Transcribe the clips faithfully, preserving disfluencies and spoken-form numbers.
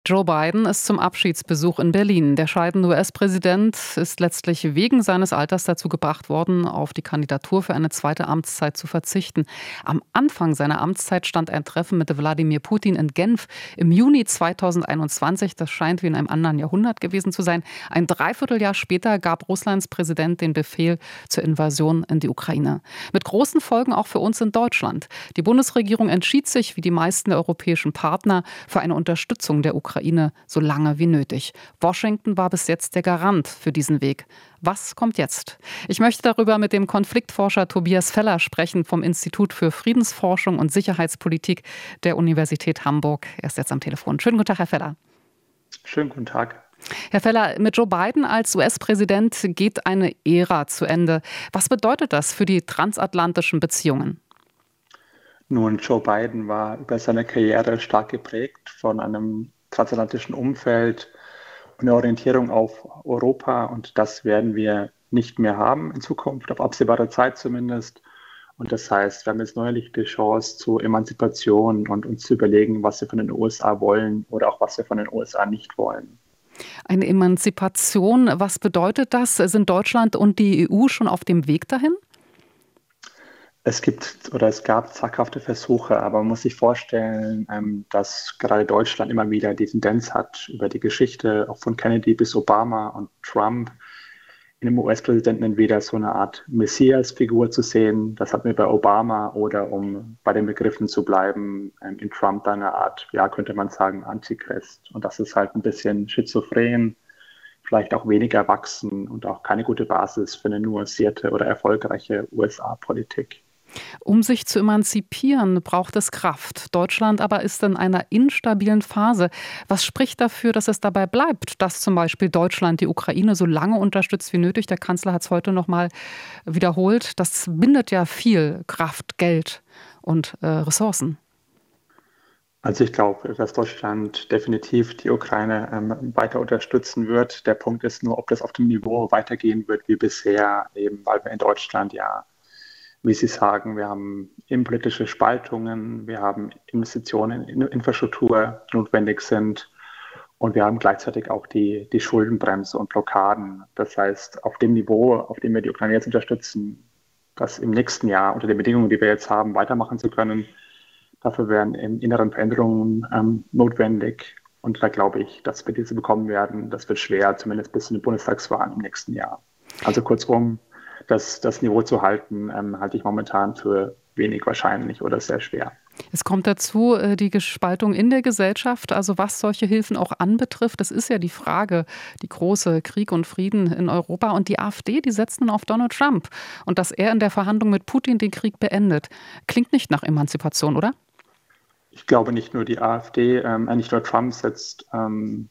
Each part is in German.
Joe Biden ist zum Abschiedsbesuch in Berlin. Der scheidende U S-Präsident ist letztlich wegen seines Alters dazu gebracht worden, auf die Kandidatur für eine zweite Amtszeit zu verzichten. Am Anfang seiner Amtszeit stand ein Treffen mit Wladimir Putin in Genf im Juni zweitausendeinundzwanzig. Das scheint wie in einem anderen Jahrhundert gewesen zu sein. Ein Dreivierteljahr später gab Russlands Präsident den Befehl zur Invasion in die Ukraine. Mit großen Folgen auch für uns in Deutschland. Die Bundesregierung entschied sich, wie die meisten der europäischen Partner, für eine Unterstützung der Ukraine. Ukraine so lange wie nötig. Washington war bis jetzt der Garant für diesen Weg. Was kommt jetzt? Ich möchte darüber mit dem Konfliktforscher Tobias Feller sprechen vom Institut für Friedensforschung und Sicherheitspolitik der Universität Hamburg. Er ist jetzt am Telefon. Schönen guten Tag, Herr Feller. Schönen guten Tag. Herr Feller, mit Joe Biden als U S-Präsident geht eine Ära zu Ende. Was bedeutet das für die transatlantischen Beziehungen? Nun, Joe Biden war über seine Karriere stark geprägt von einem transatlantischen Umfeld und eine Orientierung auf Europa. Und das werden wir nicht mehr haben in Zukunft, auf absehbare Zeit zumindest. Und das heißt, wir haben jetzt neuerlich die Chance zur Emanzipation und uns zu überlegen, was wir von den U S A wollen oder auch was wir von den U S A nicht wollen. Eine Emanzipation, was bedeutet das? Sind Deutschland und die E U schon auf dem Weg dahin? Es gibt oder es gab zaghafte Versuche, aber man muss sich vorstellen, ähm, dass gerade Deutschland immer wieder die Tendenz hat, über die Geschichte auch von Kennedy bis Obama und Trump in dem U S-Präsidenten entweder so eine Art Messias-Figur zu sehen, das hatten wir bei Obama, oder um bei den Begriffen zu bleiben, ähm, in Trump dann eine Art, ja, könnte man sagen, Antichrist. Und das ist halt ein bisschen schizophren, vielleicht auch weniger erwachsen und auch keine gute Basis für eine nuancierte oder erfolgreiche U S A-Politik. Um sich zu emanzipieren, braucht es Kraft. Deutschland aber ist in einer instabilen Phase. Was spricht dafür, dass es dabei bleibt, dass zum Beispiel Deutschland die Ukraine so lange unterstützt wie nötig? Der Kanzler hat es heute noch mal wiederholt. Das bindet ja viel Kraft, Geld und äh, Ressourcen. Also ich glaube, dass Deutschland definitiv die Ukraine ähm, weiter unterstützen wird. Der Punkt ist nur, ob das auf dem Niveau weitergehen wird wie bisher, eben weil wir in Deutschland ja, wie Sie sagen, wir haben innenpolitische Spaltungen, wir haben Investitionen in Infrastruktur, die notwendig sind, und wir haben gleichzeitig auch die, die Schuldenbremse und Blockaden. Das heißt, auf dem Niveau, auf dem wir die Ukraine jetzt unterstützen, das im nächsten Jahr unter den Bedingungen, die wir jetzt haben, weitermachen zu können, dafür wären im Inneren Veränderungen ähm, notwendig. Und da glaube ich, dass wir diese bekommen werden. Das wird schwer, zumindest bis zu den Bundestagswahlen im nächsten Jahr. Also kurzum, Das, das Niveau zu halten, ähm, halte ich momentan für wenig wahrscheinlich oder sehr schwer. Es kommt dazu äh, die Gespaltung in der Gesellschaft, also was solche Hilfen auch anbetrifft. Das ist ja die Frage, die große Krieg und Frieden in Europa. Und die AfD, die setzt nun auf Donald Trump. Und dass er in der Verhandlung mit Putin den Krieg beendet. Klingt nicht nach Emanzipation, oder? Ich glaube, nicht nur die AfD, ähm, nicht nur Trump setzt ähm,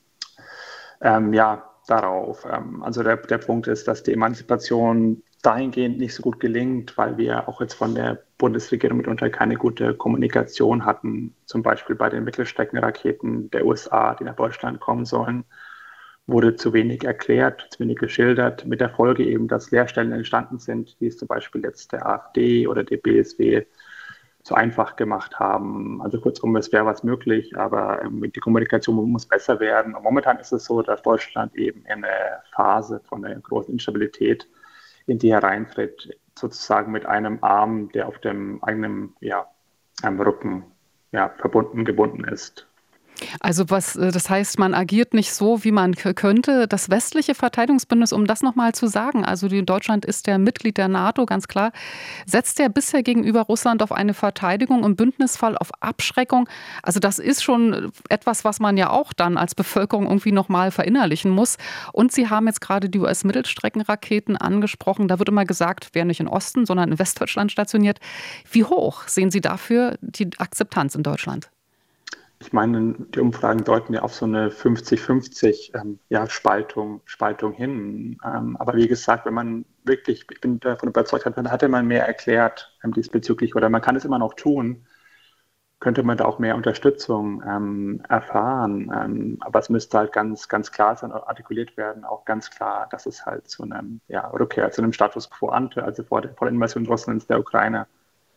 ähm, ja, darauf. Ähm, also der, der Punkt ist, dass die Emanzipation dahingehend nicht so gut gelingt, weil wir auch jetzt von der Bundesregierung mitunter keine gute Kommunikation hatten, zum Beispiel bei den Mittelstreckenraketen der U S A, die nach Deutschland kommen sollen, wurde zu wenig erklärt, zu wenig geschildert, mit der Folge eben, dass Leerstellen entstanden sind, die es zum Beispiel jetzt der AfD oder der B S W so einfach gemacht haben. Also kurzum, es wäre was möglich, aber ähm, die Kommunikation muss besser werden. Und momentan ist es so, dass Deutschland eben in eine Phase von einer großen Instabilität in die hereintritt, sozusagen mit einem Arm, der auf dem eigenen ja, am Rücken ja, verbunden, gebunden ist. Also was, äh, das heißt, man agiert nicht so, wie man k- könnte. Das westliche Verteidigungsbündnis, um das nochmal zu sagen, also die, Deutschland ist ja Mitglied der NATO, ganz klar, setzt ja bisher gegenüber Russland auf eine Verteidigung, im Bündnisfall auf Abschreckung. Also das ist schon etwas, was man ja auch dann als Bevölkerung irgendwie nochmal verinnerlichen muss. Und Sie haben jetzt gerade die U S-Mittelstreckenraketen angesprochen. Da wird immer gesagt, wer nicht im Osten, sondern in Westdeutschland stationiert. Wie hoch sehen Sie dafür die Akzeptanz in Deutschland? Ich meine, die Umfragen deuten ja auf so eine fünfzig fünfzig ähm, ja, Spaltung, Spaltung hin. Ähm, aber wie gesagt, wenn man wirklich, ich bin davon überzeugt, hat, dann hätte man mehr erklärt ähm, diesbezüglich, oder man kann es immer noch tun, könnte man da auch mehr Unterstützung ähm, erfahren. Ähm, aber es müsste halt ganz, ganz klar sein, artikuliert werden, auch ganz klar, dass es halt zu einem ja, Rückkehr, zu einem Status quo ante, also vor der, vor der Invasion Russlands der Ukraine,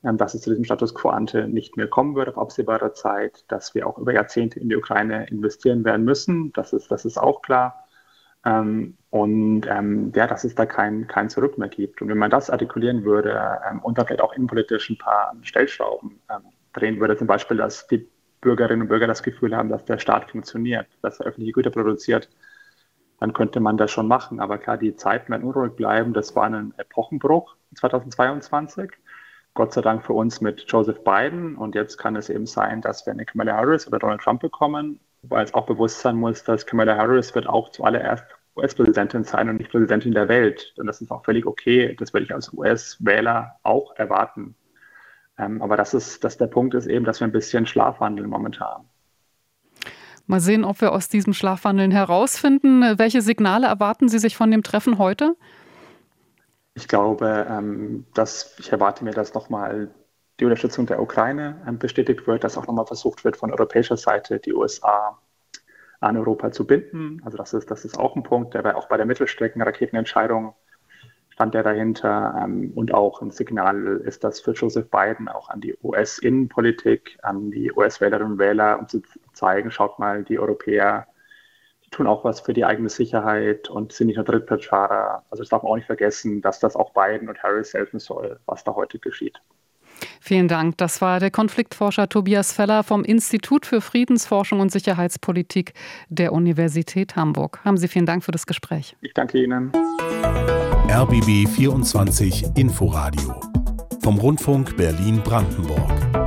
ähm, dass es zu diesem Status quo ante nicht mehr kommen wird auf absehbare Zeit, dass wir auch über Jahrzehnte in die Ukraine investieren werden müssen. Das ist, das ist auch klar. Ähm, und ähm, ja, dass es da kein, kein Zurück mehr gibt. Und wenn man das artikulieren würde ähm, und dann vielleicht auch innenpolitisch ein paar Stellschrauben ähm, drehen würde, zum Beispiel, dass die Bürgerinnen und Bürger das Gefühl haben, dass der Staat funktioniert, dass er öffentliche Güter produziert, dann könnte man das schon machen. Aber klar, die Zeiten werden unruhig bleiben. Das war ein Epochenbruch zweitausendzweiundzwanzig. Gott sei Dank für uns mit Joseph Biden. Und jetzt kann es eben sein, dass wir eine Kamala Harris oder Donald Trump bekommen, weil es auch bewusst sein muss, dass Kamala Harris wird auch zuallererst U S-Präsidentin sein und nicht Präsidentin der Welt. Und das ist auch völlig okay. Das würde ich als U S-Wähler auch erwarten. Ähm, aber das ist, dass der Punkt ist eben, dass wir ein bisschen schlafwandeln momentan. Mal sehen, ob wir aus diesem Schlafwandeln herausfinden. Welche Signale erwarten Sie sich von dem Treffen heute? Ich glaube, ähm, dass ich erwarte mir, dass nochmal die Unterstützung der Ukraine ähm, bestätigt wird, dass auch nochmal versucht wird, von europäischer Seite die U S A an Europa zu binden. Also das ist, das ist auch ein Punkt, der war auch bei der Mittelstrecken-Raketenentscheidung stand der dahinter. Ähm, und auch ein Signal ist das für Joseph Biden auch an die U S-Innenpolitik, an die U S-Wählerinnen und Wähler, um zu zeigen, schaut mal, die Europäer, die tun auch was für die eigene Sicherheit und sind nicht nur Trittbrettfahrer. Also das darf man auch nicht vergessen, dass das auch Biden und Harris helfen soll, was da heute geschieht. Vielen Dank. Das war der Konfliktforscher Tobias Feller vom Institut für Friedensforschung und Sicherheitspolitik der Universität Hamburg. Haben Sie vielen Dank für das Gespräch. Ich danke Ihnen. R B B vierundzwanzig Inforadio vom Rundfunk Berlin-Brandenburg.